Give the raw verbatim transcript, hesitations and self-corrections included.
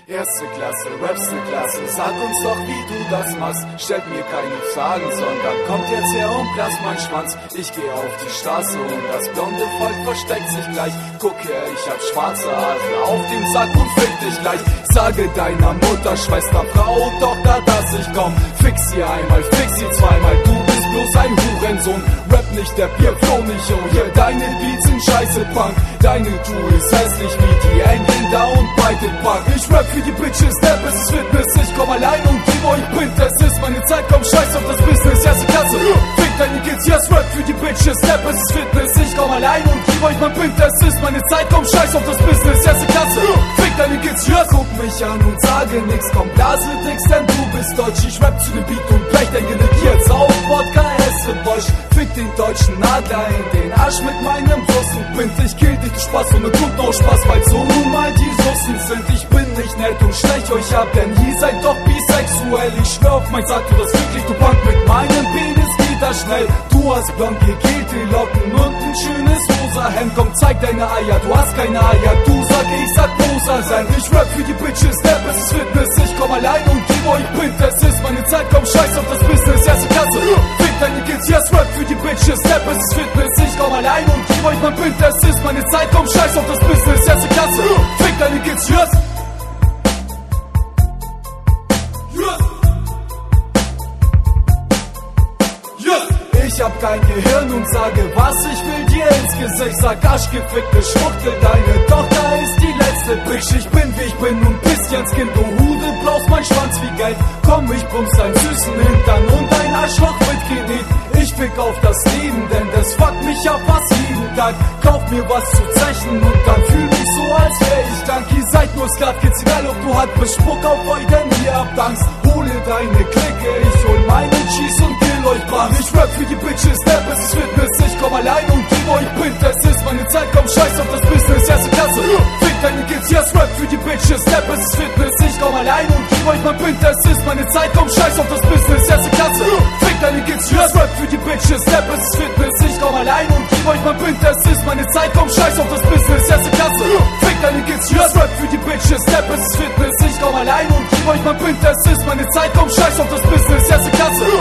Erste Klasse, rapste Klasse, sag uns doch, wie du das machst. Stellt mir keine Fragen, sondern kommt jetzt her und blass mein Schwanz. Ich geh auf die Straße und das blonde Volk versteckt sich gleich. Guck her, ich hab schwarze Haare auf dem Sack und fick dich gleich. Sage deiner Mutter, Schwester, Frau, Tochter, dass ich komm. Fix sie einmal, fix sie zweimal, du bist bloß ein Hurensohn. Rap nicht, der Bierfloh nicht, oh yeah, deine Beats sind scheiße Punk. Deine Tour ist hässlich wie die Engländer und beide Pack. Ich rap für die Bitches, der Biss ist Fitness. Ich komm allein und geb euch Print, es ist meine Zeit, komm scheiß auf das Business. Erste Klasse, fick deine Kids, yes, rap für die Bitches, der Biss ist Fitness. Ich komm allein und geb euch mein Print, es ist meine Zeit, komm scheiß auf das Business. Erste Klasse, fick deine Kids, yes. Guck mich an und sage nix, komm blase dix, denn du bist deutsch. Ich rap zu dem Beat und blech dein Genick jetzt auf Wodka, esse Bosch. Fick den deutschen Adler in den Arsch mit meinem Russenprint. Ich kill dich, du Spaß und mir tut noch Spaß, weil so nun mal die Russen sind. Ich bin nicht nett und stech euch ab, denn ihr seid doch bisexuell. Ich schwör auf mein Sack, du das wirklich, du Punk, mit meinem Penis geht das schnell. Du hast blond gegelte Locken und ein schönes rosa Hemd. Komm, zeig deine Eier, du hast keine Eier, du sag, ich sag rosa sein. Ich rap für die Bitches, der Biss ist Fitness. Ich komm allein und geb euch Print, es ist meine Zeit, komm scheiß auf das Business. Erste Klasse, fick deine Kids, yes, rap für die Bitches, der Biss ist Fitness. Ich komm allein und geb euch mein Print, es ist meine Zeit, komm scheiß auf das Business. Erste Klasse, fick deine Kids, yes. Ich hab kein Gehirn und sage, was ich will dir ins Gesicht. Sag arschgefickte Schwuchtel, deine Tochter ist die letzte Bitch. Ich bin wie ich bin und bisschen Kind, du Hude, blaust mein Schwanz wie Geld. Komm, ich bums deinen süßen Hintern und dein Arschloch mit Kredit. Ich fick auf das Leben, denn das fuckt mich ab fast jeden Tag. Kauf mir was zu zechen und dann fühl mich so, als wär ich dank. Ihr seid nur Skat-Kids, egal ob du halt bist, spuck auf euch, denn ihr habt Angst. Hole deine Clique, ich hol meinen Cheese und kill euch bam. Ich rap für die Bitches, der Biss ist Fitness. Ich komm allein und geb euch Print, es ist meine Zeit, komm scheiß auf das Business. Erste Klasse, fick deine Kids, yes, rap für die Bitches, der Biss ist Fitness. Ich komm allein und geb euch mein Print, es ist meine Zeit, komm scheiß auf das Business. Erste Klasse, fick deine Kids, yes, rap für die Bitches, der Biss ist Fitness. Ich komm allein und geb euch mein Print, es ist meine Zeit, komm scheiß auf das Business. Erste Klasse, fick deine Kids, yes, rap für die Bitches, der Biss ist Fitness. Ich komm allein und geb euch mein Print, es ist meine Zeit, komm scheiß auf das Business. Erste Klasse.